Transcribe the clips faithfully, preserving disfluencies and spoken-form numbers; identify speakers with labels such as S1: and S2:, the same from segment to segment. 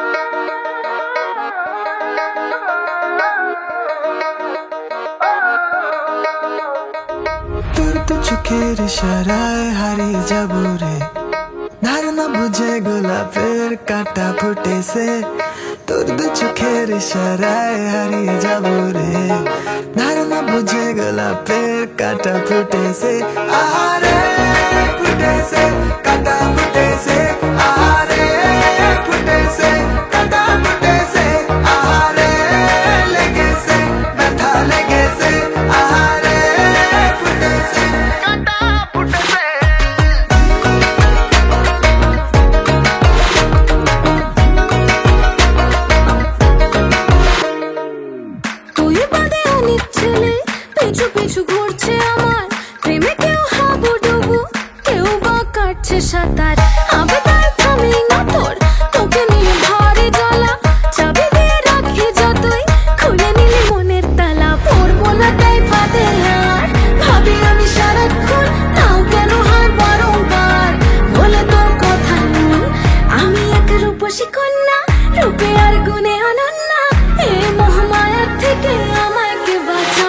S1: তোর তো চোখের ইশারায় হারিয়ে যাবো রে, ধারণা বুঝে গোলাপের কাঁটা ফুটেছে। তোর দু চোখের ইশারায় হারিয়ে যাবো রে, ধারণা বুঝে গোলাপের কাঁটা ফুটেছে। আরে ফুটেছে কাঁটা ফুটেছে, আরে ফুটেছে কাঁটা ফুটেছে, আরে লেগেছে ব্যথা লেগেছে, আরে ফুটেছে কাঁটা ফুটেছে।
S2: তুই বাদে অনেক ছেলে পিছু পিছু ঘুরছে আমার প্রেমে, কেউ হাবুডুবু কেউ বা কাটছে সাঁতার। আমি তাই থামি না তোর, তোকে নিয়ে ভারী জ্বালা, চাবি দিয়ে রাখি যতই খুলে নিলি মনের তালা। পড়বো না তাই ফাঁদে আর ভাবি আমি সারাক্ষণ, তাও কেন হয় বারংবার বলে তোর কথা নুন। আমি এক রূপসী কন্যা, রূপে আর গুণে অনন্যা, এই মোহমায়ার থেকে আমাকে বাঁচা।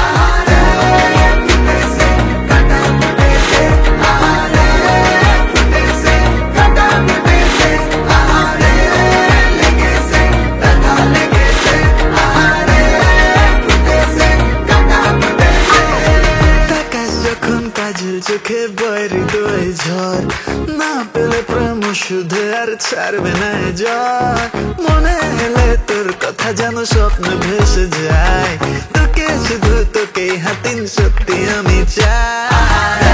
S1: কাজল চোখে বয় হৃদয় ঝড়, না পেলে প্রেম শুধু আর ছাড়বে না জ্বর। মনে এলে তোর কথা যেন স্বপ্ন ভেসে যায়, তোকে শুধু তোকে হাতিন সত্যি আমি চাই।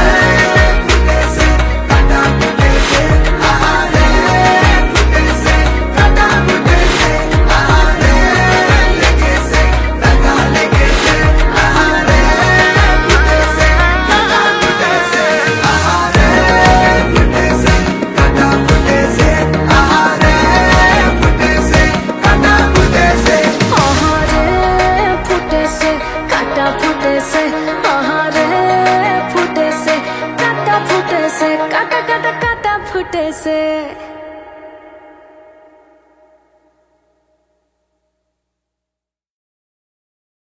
S2: ফুটেছে আহারে ফুটেছে কাটা ফুটেছে, কাটা কাটা কাটা ফুটেছে।